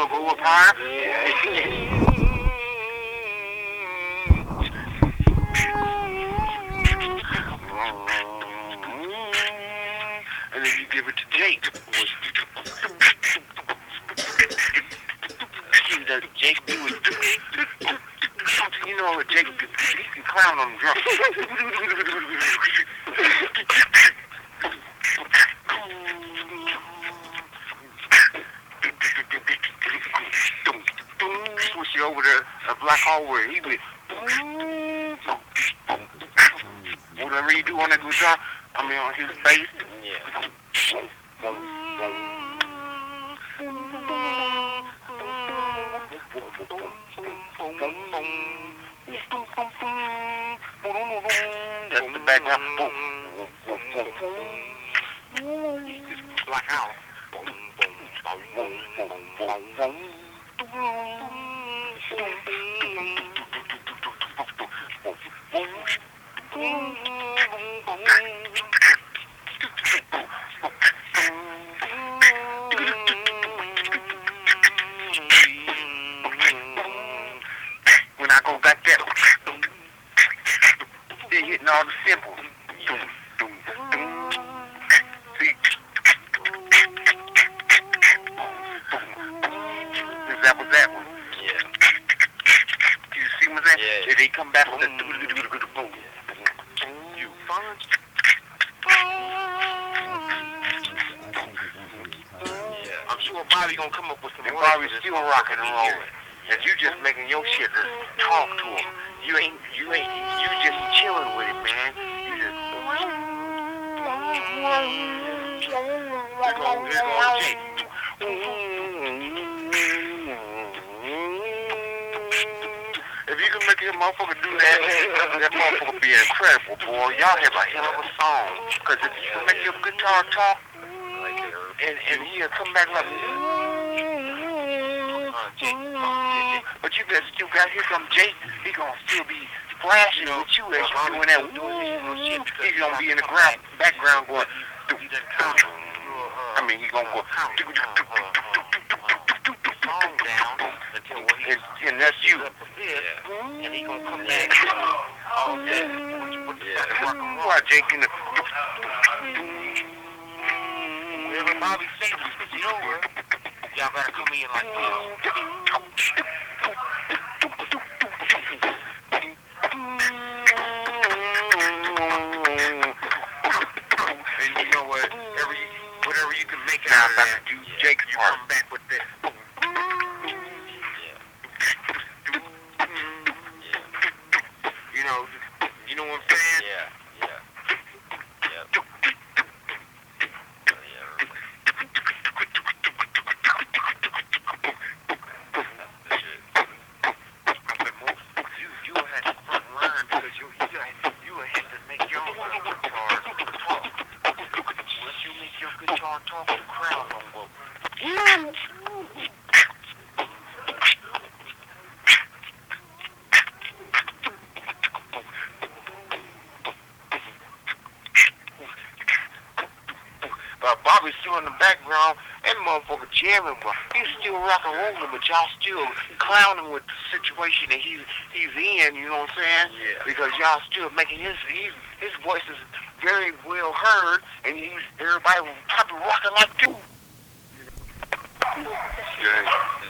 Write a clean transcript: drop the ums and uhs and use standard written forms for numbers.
gonna go up higher? And then you give it to Jake. See that Jake do it. You know what Jake, he can clown on the drum. Switch it over to a black hole where he be. Whatever you do on that guitar, I mean on his bass. Yeah. That's the background. It's black house. When I go back there, they're hitting all the symbols. See? That was that one. Yeah. You see what I'm saying? Yeah. They come back with the boom. You fun? Yeah. I'm sure Bobby gonna come up with some. And Bobby's still rocking and rolling. And you just making your shit just talk to him. You just chilling with it, man. You just. Here goes Jake. If you can make a motherfucker do that motherfucker be incredible, boy. Y'all have a hell of a song. Because if you can make your guitar talk, and he'll come back like, but you better still got here come Jake. He gonna still be flashing with you as you doing that. He's gonna be in the background going. I mean, he's gonna go. And that's you. And he gonna come back. Why Jake in the. Wherever Bobby says it's over, y'all gotta come in like this. And you know what? Whatever you can make out of that, do Jake's part. Come back with this. You know what I'm saying? Yeah. You had the front line because you had to make your guitar talk. Once you make your guitar talk, the crowd gonna go. Bobby's still in the background, that motherfucker jamming, but he's still rock and rolling, but y'all still clowning with the situation that he's in, you know what I'm saying? Yeah. Because y'all still making his voice is very well heard, and everybody was probably rocking like you. Yeah.